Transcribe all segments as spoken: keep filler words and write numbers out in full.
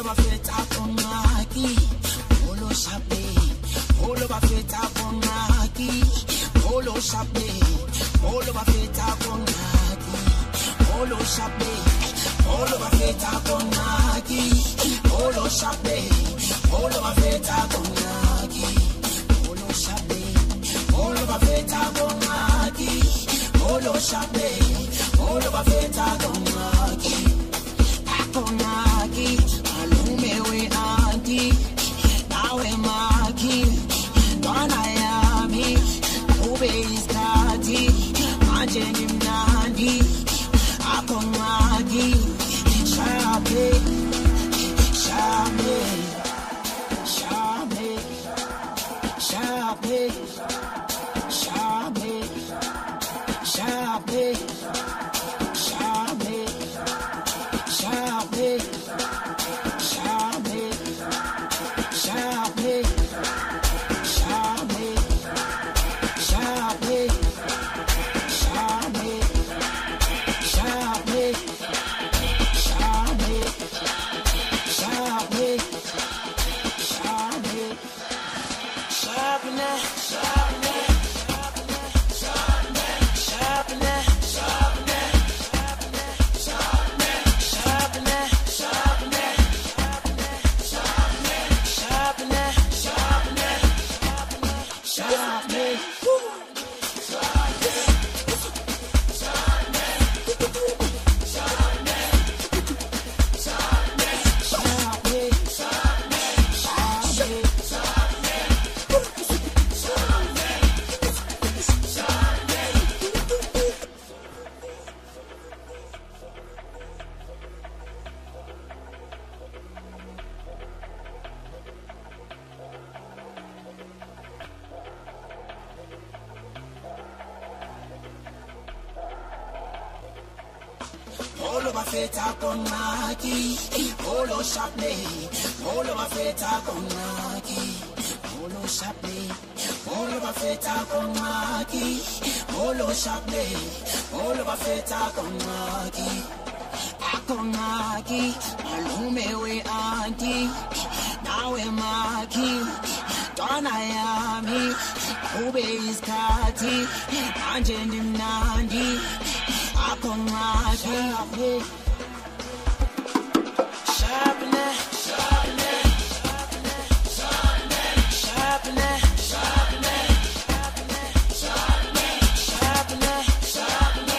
bafeta konaki, polo shape, polo bafeta konaki, polo shape, polo bafeta konaki, polo shape, polo bafeta konaki, polo shape, polo bafeta konaki, polo shape, polo bafeta konaki, polo shape, polo bafeta konaki. Konaki, alume we anti, nawe maki, dwana yami, ube iskati, manje ni mnandi, akonaki, shabe, shabe, shabe, shabe, shabe, shabe, shabe. Shabe, shabe, shabe, shabe, shabe, shabe, shabe, shabe, shabe, shabe, shabne, shabne, shabne, shabne, shabne. Polo bafeta konaki, polo shape, polo bafeta konaki, polo shape, polo bafeta konaki, polo shape, polo bafeta konaki, akonaki, alume we anti, nawe maki, dwana yami, ube iskati, manje ni mnandi. Akonaki, shabne, shabne, shabne, shabne, shabne, shabne, shabne, shabne,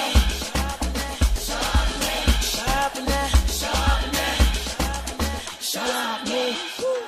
shabne, shabne, shabne, shabne, shabne.